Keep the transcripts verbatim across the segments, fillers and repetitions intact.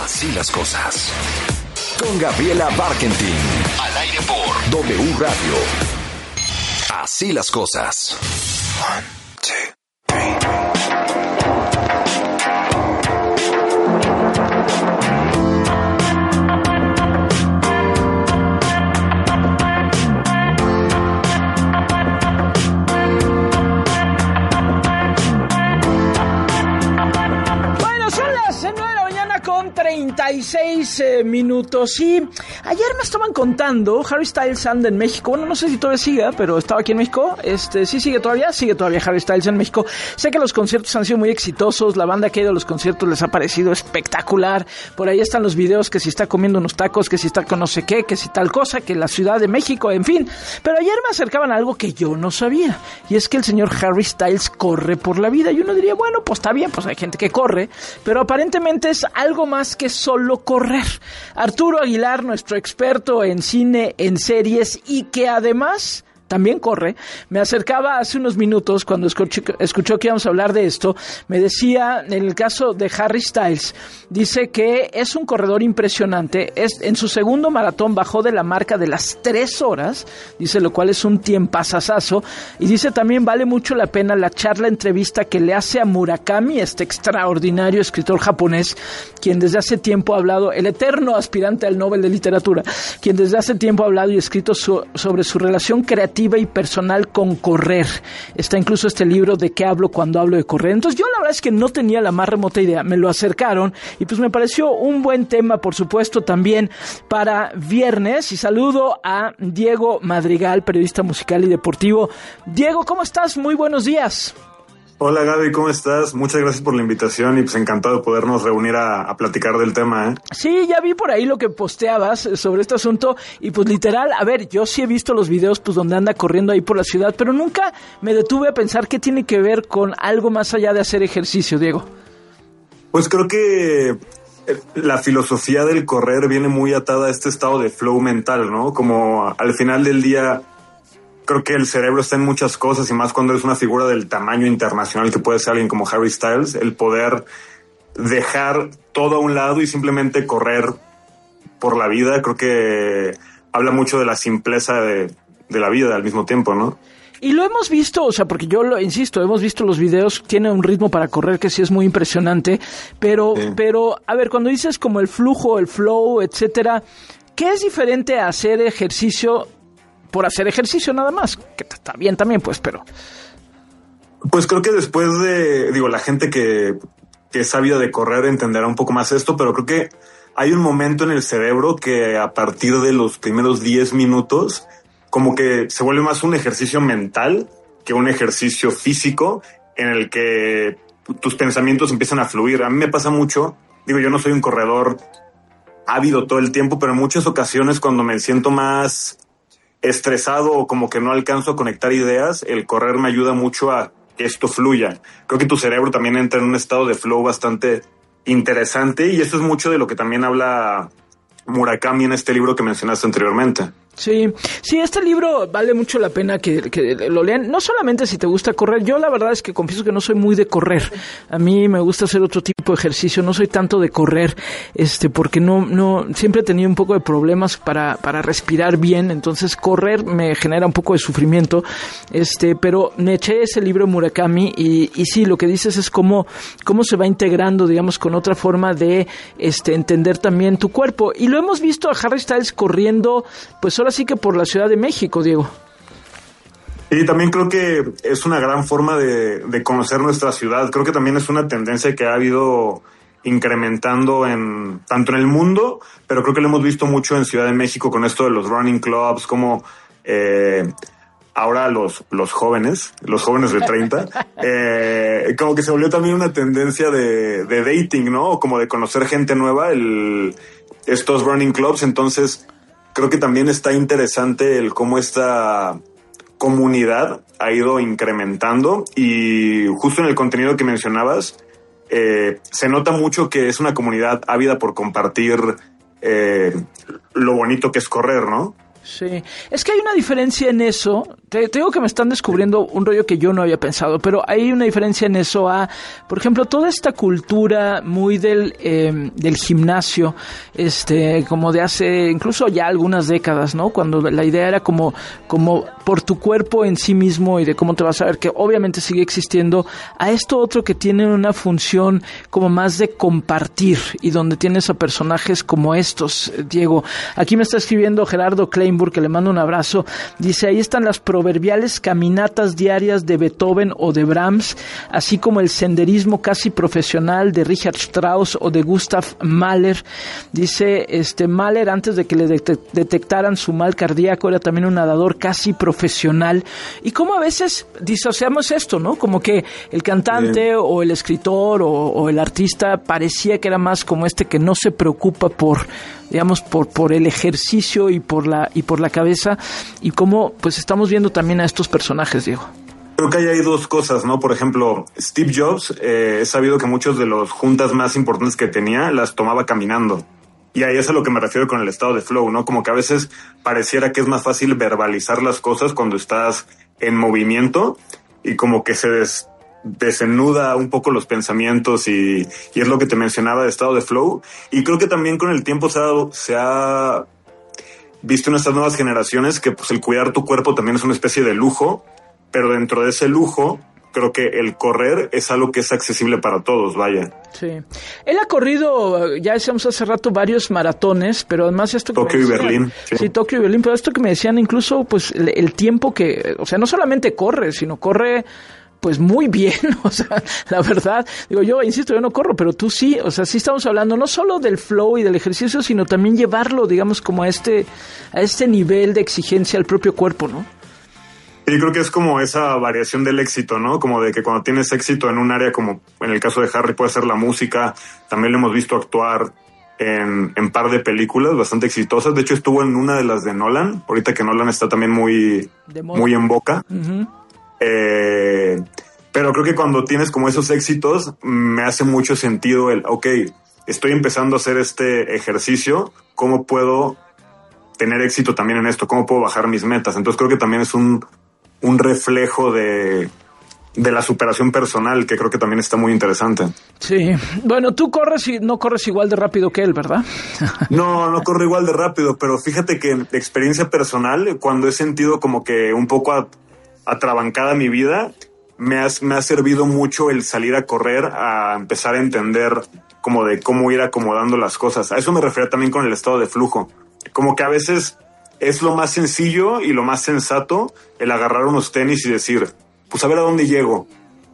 Así las cosas. Con Gabriela Barkentin. Al aire por W Radio. Así las cosas. One, two, three. treinta y seis eh, minutos. Y ayer me estaban contando, Harry Styles anda en México. Bueno, no sé si todavía siga, pero estaba aquí en México. Este, sí sigue todavía, sigue todavía Harry Styles en México. Sé que los conciertos han sido muy exitosos. La banda que ha ido a los conciertos les ha parecido espectacular. Por ahí están los videos que si está comiendo unos tacos, que si está con no sé qué, que si tal cosa, que la Ciudad de México, en fin. Pero ayer me acercaban a algo que yo no sabía. Y es que el señor Harry Styles corre por la vida. Y uno diría, bueno, pues está bien, pues hay gente que corre. Pero aparentemente es algo más que solo correr. Arturo Aguilar, nuestro experto en cine, en series y que además también corre, me acercaba hace unos minutos cuando escuchó, escuchó que íbamos a hablar de esto, me decía, en el caso de Harry Styles, dice que es un corredor impresionante, es, en su segundo maratón bajó de la marca de las tres horas, dice, lo cual es un tiempazazazo, y dice también vale mucho la pena la charla, entrevista que le hace a Murakami, este extraordinario escritor japonés, quien desde hace tiempo ha hablado, el eterno aspirante al Nobel de Literatura, quien desde hace tiempo ha hablado y escrito su, sobre su relación creativa y personal con correr. Está incluso este libro de qué hablo cuando hablo de correr. Entonces yo la verdad es que no tenía la más remota idea, me lo acercaron y pues me pareció un buen tema, por supuesto, también para viernes. Y saludo a Diego Madrigal, periodista musical y deportivo. Diego, ¿cómo estás? Muy buenos días. Hola Gaby, ¿cómo estás? Muchas gracias por la invitación y pues encantado de podernos reunir a, a platicar del tema, ¿eh? Sí, ya vi por ahí lo que posteabas sobre este asunto y pues literal, a ver, yo sí he visto los videos pues donde anda corriendo ahí por la ciudad, pero nunca me detuve a pensar qué tiene que ver con algo más allá de hacer ejercicio, Diego. Pues creo que la filosofía del correr viene muy atada a este estado de flow mental, ¿no? Como al final del día creo que el cerebro está en muchas cosas y más cuando eres una figura del tamaño internacional que puede ser alguien como Harry Styles, el poder dejar todo a un lado y simplemente correr por la vida, creo que habla mucho de la simpleza de, de la vida al mismo tiempo, ¿no? Y lo hemos visto, o sea, porque yo lo insisto, hemos visto los videos, tiene un ritmo para correr que sí es muy impresionante, pero, sí. pero, a ver, cuando dices como el flujo, el flow, etcétera, ¿qué es diferente a hacer ejercicio por hacer ejercicio nada más? Que está bien también, pues, pero... Pues creo que después de, digo, la gente que, que es sabida de correr entenderá un poco más esto, pero creo que hay un momento en el cerebro que a partir de los primeros diez minutos, como que se vuelve más un ejercicio mental que un ejercicio físico en el que tus pensamientos empiezan a fluir. A mí me pasa mucho, digo, yo no soy un corredor ávido todo el tiempo, pero en muchas ocasiones cuando me siento más estresado o como que no alcanzo a conectar ideas, el correr me ayuda mucho a que esto fluya. Creo que tu cerebro también entra en un estado de flow bastante interesante y eso es mucho de lo que también habla Murakami en este libro que mencionaste anteriormente. Sí, sí, este libro vale mucho la pena que, que lo lean, no solamente si te gusta correr, yo la verdad es que confieso que no soy muy de correr, a mí me gusta hacer otro tipo de ejercicio, no soy tanto de correr, este, porque no, no, siempre he tenido un poco de problemas para, para respirar bien, entonces correr me genera un poco de sufrimiento, este, pero me eché ese libro de Murakami y, y sí, lo que dices es cómo, cómo se va integrando, digamos, con otra forma de, este, entender también tu cuerpo, y lo hemos visto a Harry Styles corriendo, pues ahora sí que por la Ciudad de México, Diego. Y también creo que es una gran forma de, de conocer nuestra ciudad. Creo que también es una tendencia que ha habido incrementando en tanto en el mundo, pero creo que lo hemos visto mucho en Ciudad de México con esto de los running clubs, como eh, ahora los, los jóvenes, los jóvenes de treinta, eh, como que se volvió también una tendencia de, de dating, ¿no? Como de conocer gente nueva, el, estos running clubs. Entonces creo que también está interesante el cómo esta comunidad ha ido incrementando y justo en el contenido que mencionabas, eh, se nota mucho que es una comunidad ávida por compartir eh, lo bonito que es correr, ¿no? Sí, es que hay una diferencia en eso. Te, te digo que me están descubriendo un rollo que yo no había pensado, pero hay una diferencia en eso a, por ejemplo, toda esta cultura muy del eh, del gimnasio, este, como de hace incluso ya algunas décadas, ¿no? Cuando la idea era como como por tu cuerpo en sí mismo y de cómo te vas a ver, que obviamente sigue existiendo, a esto otro que tiene una función como más de compartir y donde tienes a personajes como estos. Diego, aquí me está escribiendo Gerardo Klein, que le mando un abrazo, dice, ahí están las proverbiales caminatas diarias de Beethoven o de Brahms, así como el senderismo casi profesional de Richard Strauss o de Gustav Mahler. Dice, este Mahler, antes de que le de- detectaran su mal cardíaco, era también un nadador casi profesional. Y como a veces disociamos esto, ¿no? Como que el cantante Bien. o el escritor o, o el artista parecía que era más como este que no se preocupa por, digamos, por, por el ejercicio y por la y por la cabeza, y cómo pues estamos viendo también a estos personajes, Diego. Creo que ahí hay dos cosas, ¿no? Por ejemplo, Steve Jobs, eh, he sabido que muchos de los juntas más importantes que tenía las tomaba caminando. Y ahí es a lo que me refiero con el estado de flow, ¿no? Como que a veces pareciera que es más fácil verbalizar las cosas cuando estás en movimiento y como que se des, desenuda un poco los pensamientos y, y es lo que te mencionaba de estado de flow. Y creo que también con el tiempo se ha, se ha visto en estas nuevas generaciones que pues el cuidar tu cuerpo también es una especie de lujo, pero dentro de ese lujo creo que el correr es algo que es accesible para todos, vaya. Sí. Él ha corrido, ya decíamos hace rato, varios maratones, pero además esto que Tokio me decían, decían, y Berlín. Sí. sí, Tokio y Berlín, pero esto que me decían incluso, pues, el, el tiempo que, o sea, no solamente corre, sino corre pues muy bien, o sea, la verdad, digo, yo insisto, yo no corro, pero tú sí, o sea, sí estamos hablando no solo del flow y del ejercicio, sino también llevarlo, digamos, como a este, a este nivel de exigencia al propio cuerpo, ¿no? Y creo que es como esa variación del éxito, ¿no? Como de que cuando tienes éxito en un área, como en el caso de Harry puede ser la música, también lo hemos visto actuar en, en par de películas bastante exitosas. De hecho, estuvo en una de las de Nolan, ahorita que Nolan está también muy, muy en boca. Uh-huh. Eh, pero creo que cuando tienes como esos éxitos, me hace mucho sentido el, ok, estoy empezando a hacer este ejercicio, ¿cómo puedo tener éxito también en esto? ¿Cómo puedo bajar mis metas? Entonces creo que también es un, un reflejo de, de la superación personal, que creo que también está muy interesante. Sí, bueno, tú corres y no corres igual de rápido que él, ¿verdad? No, no corro igual de rápido, pero fíjate que de experiencia personal, cuando he sentido como que un poco a, atrabancada mi vida, me ha, me ha servido mucho el salir a correr, a empezar a entender como de cómo ir acomodando las cosas. A eso me refiero también con el estado de flujo. Como que a veces es lo más sencillo y lo más sensato el agarrar unos tenis y decir, pues a ver a dónde llego.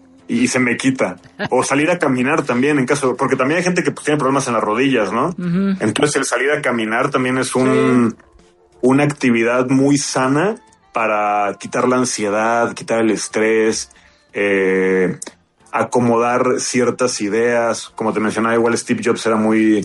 Y se me quita. O salir a caminar también, en caso, porque también hay gente que pues, tiene problemas en las rodillas, ¿no? Uh-huh. Entonces el salir a caminar también es un, sí. una actividad muy sana para quitar la ansiedad, quitar el estrés, eh, acomodar ciertas ideas. Como te mencionaba, igual Steve Jobs era muy,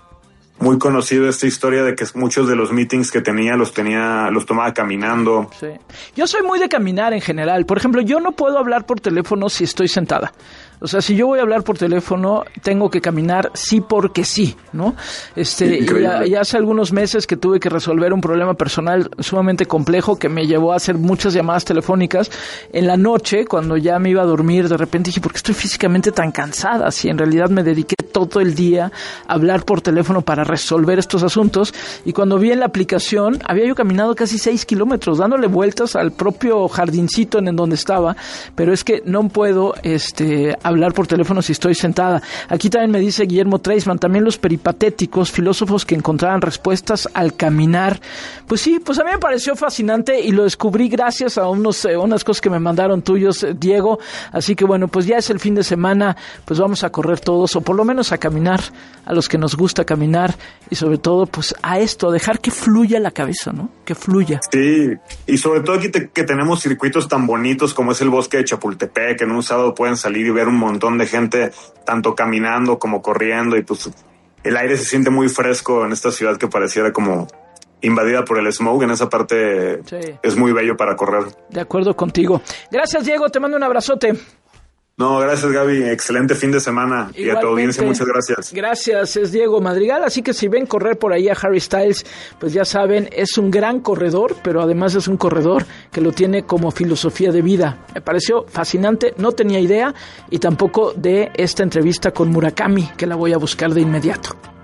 muy conocido esta historia de que muchos de los meetings que tenía los tenía, los tomaba caminando. Sí. Yo soy muy de caminar en general. Por ejemplo, yo no puedo hablar por teléfono si estoy sentada. O sea, si yo voy a hablar por teléfono, tengo que caminar sí porque sí, ¿no? Este, y, y hace algunos meses que tuve que resolver un problema personal sumamente complejo que me llevó a hacer muchas llamadas telefónicas. En la noche, cuando ya me iba a dormir, de repente dije, ¿por qué estoy físicamente tan cansada? Si en realidad me dediqué todo el día a hablar por teléfono para resolver estos asuntos. Y cuando vi en la aplicación, había yo caminado casi seis kilómetros, dándole vueltas al propio jardincito en donde estaba. Pero es que no puedo, este... hablar por teléfono si estoy sentada. Aquí también me dice Guillermo Treisman, también los peripatéticos, filósofos que encontraban respuestas al caminar. Pues sí, pues a mí me pareció fascinante y lo descubrí gracias a unos, eh, unas cosas que me mandaron tuyos, eh, Diego. Así que bueno, pues ya es el fin de semana, pues vamos a correr todos, o por lo menos a caminar, a los que nos gusta caminar, y sobre todo, pues a esto, a dejar que fluya la cabeza, ¿no? Que fluya. Sí, y sobre todo aquí te, que tenemos circuitos tan bonitos como es el bosque de Chapultepec, que en un sábado pueden salir y ver un montón de gente tanto caminando como corriendo, y pues el aire se siente muy fresco en esta ciudad que pareciera como invadida por el smog. En esa parte sí. Es muy bello para correr. De acuerdo contigo. Gracias, Diego, te mando un abrazote. No, gracias Gaby, excelente fin de semana. Igualmente. Y a tu audiencia muchas gracias. Gracias, es Diego Madrigal, así que si ven correr por ahí a Harry Styles, pues ya saben, es un gran corredor, pero además es un corredor que lo tiene como filosofía de vida. Me pareció fascinante, no tenía idea, y tampoco de esta entrevista con Murakami, que la voy a buscar de inmediato.